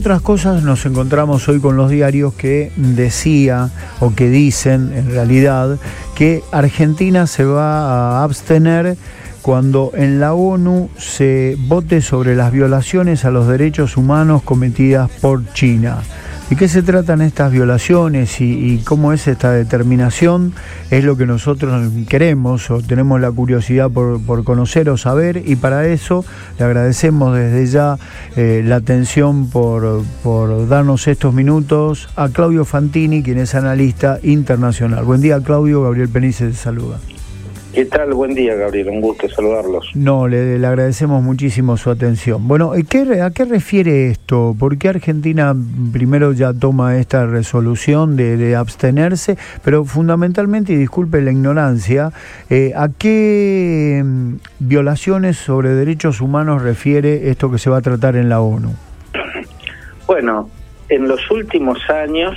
Otras cosas nos encontramos hoy con los diarios que decía o que dicen en realidad que Argentina se va a abstener cuando en la ONU se vote sobre las violaciones a los derechos humanos cometidas por China. ¿De qué se tratan estas violaciones y cómo es esta determinación? Es lo que nosotros queremos o tenemos la curiosidad por conocer o saber, y para eso le agradecemos desde ya la atención por darnos estos minutos a Claudio Fantini, quien es analista internacional. Buen día, Claudio. Gabriel Penice te saluda. ¿Qué tal? Buen día, Gabriel. Un gusto saludarlos. No, le agradecemos muchísimo su atención. Bueno, ¿a qué refiere esto? ¿Por qué Argentina primero ya toma esta resolución de abstenerse? Pero fundamentalmente, y disculpe la ignorancia, ¿a qué violaciones sobre derechos humanos refiere esto que se va a tratar en la ONU? Bueno, en los últimos años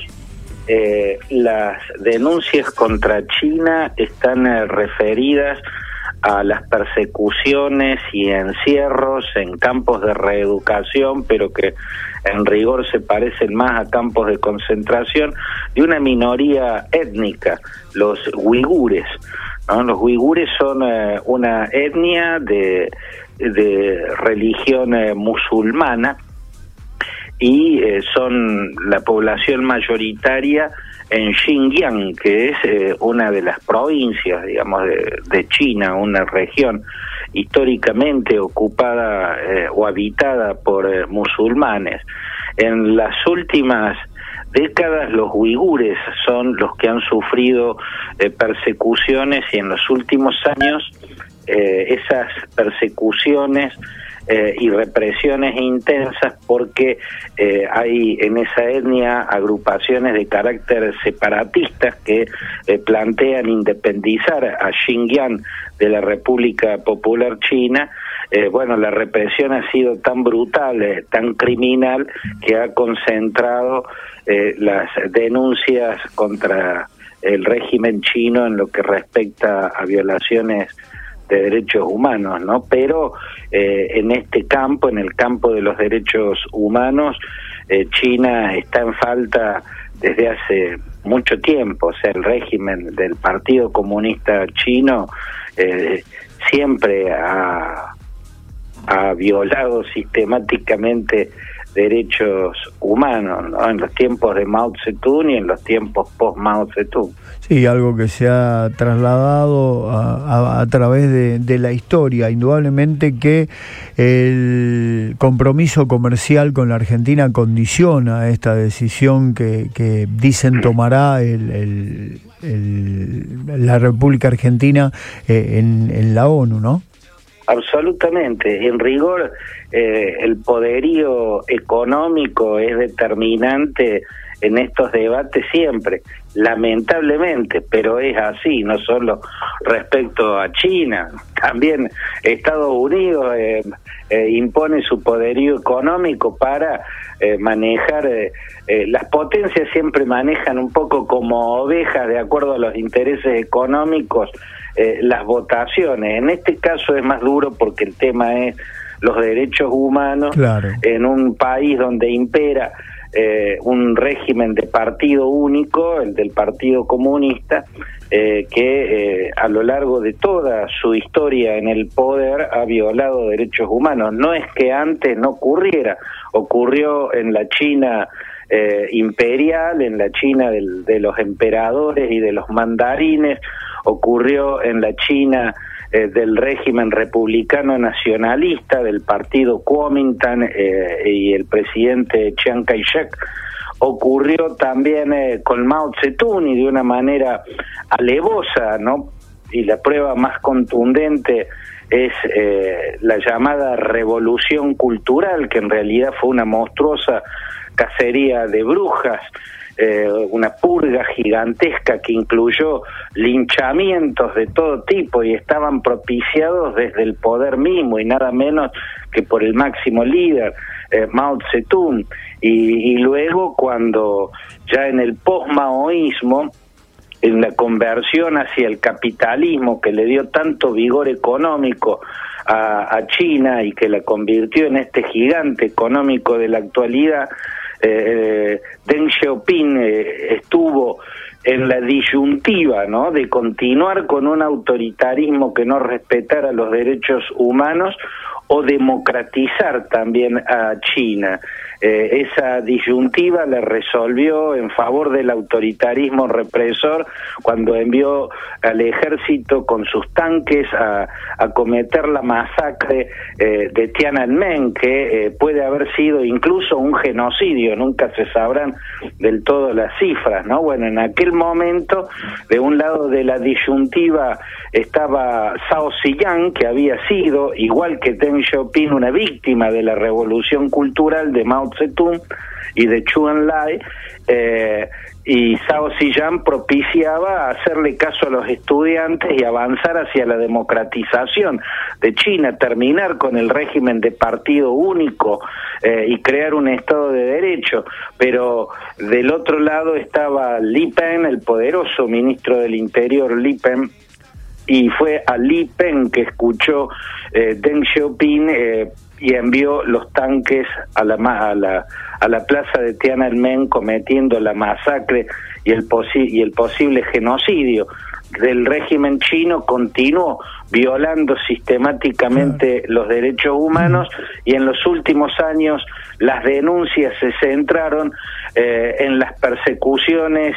las denuncias contra China están referidas a las persecuciones y encierros en campos de reeducación, pero que en rigor se parecen más a campos de concentración, de una minoría étnica, los uigures, ¿no? Los uigures son una etnia de religión musulmana, y son la población mayoritaria en Xinjiang, que es una de las provincias, digamos, de China, una región históricamente ocupada o habitada por musulmanes. En las últimas décadas los uigures son los que han sufrido persecuciones, y en los últimos años esas persecuciones y represiones intensas, porque hay en esa etnia agrupaciones de carácter separatistas que plantean independizar a Xinjiang de la República Popular China. Bueno, la represión ha sido tan brutal, tan criminal, que ha concentrado las denuncias contra el régimen chino en lo que respecta a violaciones de derechos humanos, ¿no? Pero en este campo, en el campo de los derechos humanos, China está en falta desde hace mucho tiempo. O sea, el régimen del Partido Comunista Chino siempre ha violado sistemáticamente derechos humanos, ¿no? En los tiempos de Mao Zedong y en los tiempos post-Mao Zedong. Sí, algo que se ha trasladado a través de la historia. Indudablemente que el compromiso comercial con la Argentina condiciona esta decisión que dicen tomará la República Argentina en la ONU, ¿no? Absolutamente. En rigor, el poderío económico es determinante en estos debates siempre, lamentablemente, pero es así, no solo respecto a China, también Estados Unidos impone su poderío económico para manejar, las potencias siempre manejan un poco como ovejas de acuerdo a los intereses económicos las votaciones. En este caso es más duro porque el tema es los derechos humanos. Claro. En un país donde impera un régimen de partido único, el del Partido Comunista, que a lo largo de toda su historia en el poder ha violado derechos humanos. No es que antes no ocurriera, ocurrió en la China imperial, en la China de los emperadores y de los mandarines, ocurrió en la China del régimen republicano nacionalista, del partido Kuomintang y el presidente Chiang Kai-shek, ocurrió también con Mao Zedong, y de una manera alevosa, ¿no? Y la prueba más contundente es la llamada revolución cultural, que en realidad fue una monstruosa cacería de brujas, una purga gigantesca que incluyó linchamientos de todo tipo, y estaban propiciados desde el poder mismo y nada menos que por el máximo líder, Mao Zedong. Y luego, cuando ya en el posmaoísmo, en la conversión hacia el capitalismo que le dio tanto vigor económico a China y que la convirtió en este gigante económico de la actualidad, Deng Xiaoping estuvo en la disyuntiva, ¿no?, de continuar con un autoritarismo que no respetara los derechos humanos o democratizar también a China. Esa disyuntiva la resolvió en favor del autoritarismo represor cuando envió al ejército con sus tanques a cometer la masacre de Tiananmen, que puede haber sido incluso un genocidio, nunca se sabrán del todo las cifras, ¿no? Bueno, en aquel momento, de un lado de la disyuntiva estaba Zhao Ziyang, que había sido, igual que Deng Xiaoping, una víctima de la revolución cultural de Mao Zedong y de Zhou Enlai, y Zhao Ziyang propiciaba hacerle caso a los estudiantes y avanzar hacia la democratización de China, terminar con el régimen de partido único y crear un Estado de Derecho. Pero del otro lado estaba Li Peng, el poderoso ministro del Interior Li Peng, y fue a Li Peng que escuchó Deng Xiaoping y envió los tanques a la plaza de Tiananmen, cometiendo la masacre y el posible genocidio del régimen chino. Continuó violando sistemáticamente los derechos humanos, y en los últimos años las denuncias se centraron en las persecuciones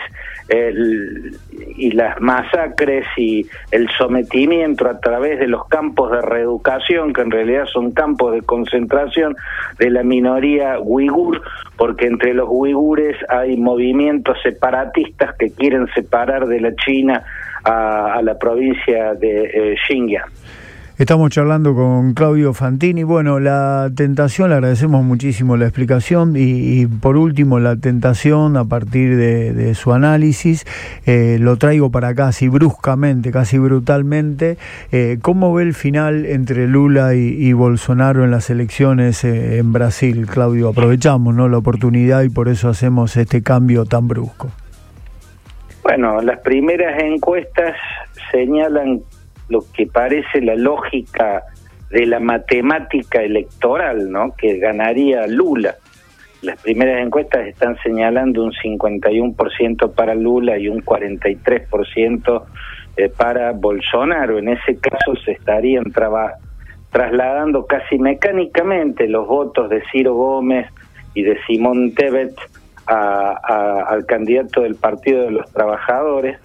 y las masacres y el sometimiento a través de los campos de reeducación, que en realidad son campos de concentración, de la minoría uigur, porque entre los uigures hay movimientos separatistas que quieren separar de la China a la provincia de Xinjiang. Estamos charlando con Claudio Fantini. Bueno, la tentación, le agradecemos muchísimo la explicación y por último la tentación a partir de su análisis, lo traigo para acá así bruscamente, casi brutalmente. ¿Cómo ve el final entre Lula y Bolsonaro en las elecciones en Brasil, Claudio? Aprovechamos, ¿no?, la oportunidad y por eso hacemos este cambio tan brusco. Bueno, las primeras encuestas señalan lo que parece la lógica de la matemática electoral, ¿no?, que ganaría Lula. Las primeras encuestas están señalando un 51% para Lula y un 43% para Bolsonaro. En ese caso se estarían trasladando casi mecánicamente los votos de Ciro Gómez y de Simón Tebet al candidato del Partido de los Trabajadores.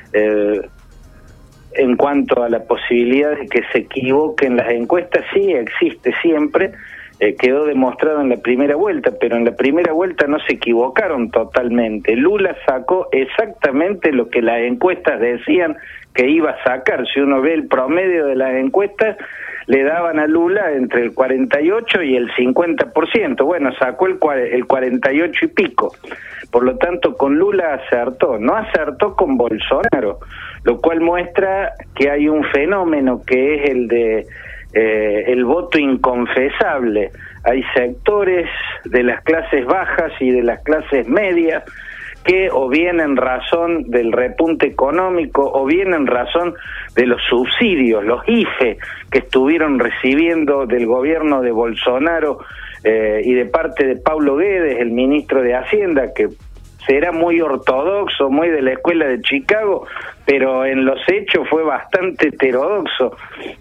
En cuanto a la posibilidad de que se equivoquen las encuestas, sí existe siempre, quedó demostrado en la primera vuelta, pero en la primera vuelta no se equivocaron totalmente. Lula sacó exactamente lo que las encuestas decían que iba a sacar. Si uno ve el promedio de las encuestas, le daban a Lula entre el 48 y el 50%. Bueno, sacó el 48 y pico. Por lo tanto, con Lula acertó. No acertó con Bolsonaro, lo cual muestra que hay un fenómeno que es el de el voto inconfesable. Hay sectores de las clases bajas y de las clases medias que, o bien en razón del repunte económico o bien en razón de los subsidios, los IFE que estuvieron recibiendo del gobierno de Bolsonaro y de parte de Paulo Guedes, el ministro de Hacienda, que será muy ortodoxo, muy de la escuela de Chicago, pero en los hechos fue bastante heterodoxo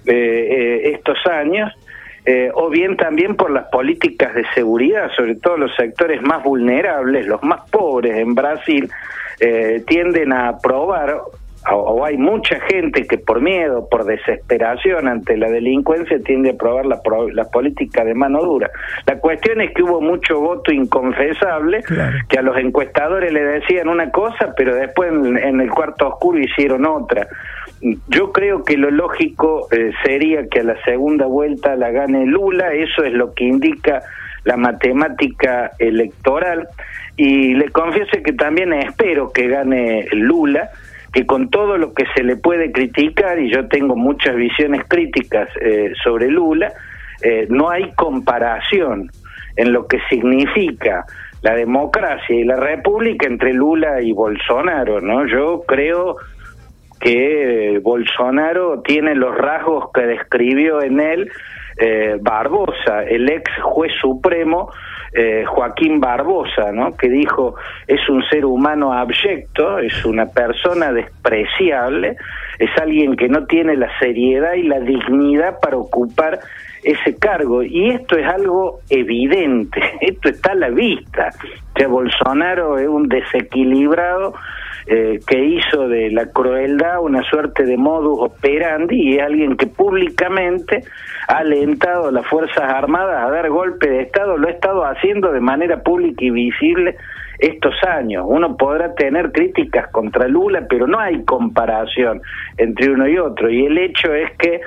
estos años, o bien también por las políticas de seguridad, sobre todo los sectores más vulnerables, los más pobres en Brasil, tienden a aprobar, o hay mucha gente que por miedo, por desesperación ante la delincuencia, tiende a aprobar la política de mano dura. La cuestión es que hubo mucho voto inconfesable, claro, que a los encuestadores le decían una cosa, pero después en el cuarto oscuro hicieron otra. Yo creo que lo lógico sería que a la segunda vuelta la gane Lula, eso es lo que indica la matemática electoral, y le confieso que también espero que gane Lula, que con todo lo que se le puede criticar, y yo tengo muchas visiones críticas sobre Lula, no hay comparación en lo que significa la democracia y la república entre Lula y Bolsonaro, ¿no? Yo creo que Bolsonaro tiene los rasgos que describió en él Barbosa, el ex juez supremo Joaquín Barbosa, ¿no? Que dijo, es un ser humano abyecto, es una persona despreciable, es alguien que no tiene la seriedad y la dignidad para ocupar ese cargo, y esto es algo evidente, esto está a la vista, que Bolsonaro es un desequilibrado que hizo de la crueldad una suerte de modus operandi, y es alguien que públicamente ha alentado a las Fuerzas Armadas a dar golpe de Estado, lo ha estado haciendo de manera pública y visible estos años. Uno podrá tener críticas contra Lula, pero no hay comparación entre uno y otro, y el hecho es que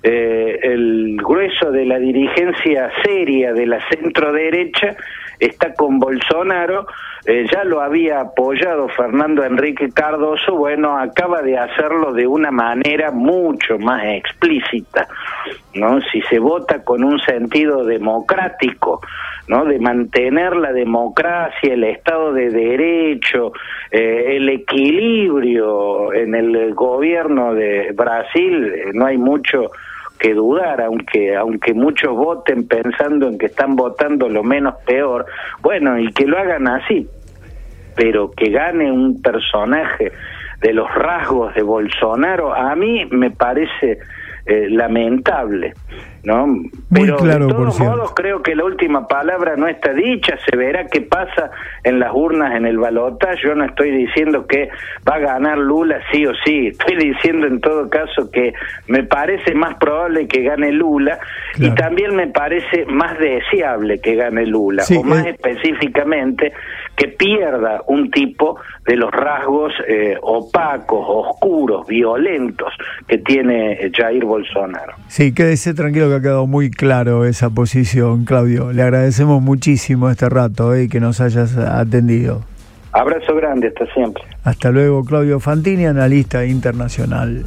el grueso de la dirigencia seria de la centro-derecha está con Bolsonaro. Ya lo había apoyado Fernando Enrique Cardoso, bueno, acaba de hacerlo de una manera mucho más explícita, ¿no? Si se vota con un sentido democrático, ¿no? De mantener la democracia, el Estado de Derecho, el equilibrio en el gobierno de Brasil, no hay mucho que dudar, aunque muchos voten pensando en que están votando lo menos peor, bueno, y que lo hagan así, pero que gane un personaje de los rasgos de Bolsonaro, a mí me parece lamentable, ¿no? Pero claro, de todos modos creo que la última palabra no está dicha, se verá qué pasa en las urnas en el balotaje. Yo no estoy diciendo que va a ganar Lula sí o sí, estoy diciendo en todo caso que me parece más probable que gane Lula, claro, y también me parece más deseable que gane Lula, sí, o más específicamente que pierda un tipo de los rasgos opacos, oscuros, violentos que tiene Jair Bolsonaro. Sí, quédese tranquilo que ha quedado muy claro esa posición, Claudio. Le agradecemos muchísimo este rato y que nos hayas atendido. Abrazo grande, hasta siempre. Hasta luego, Claudio Fantini, analista internacional.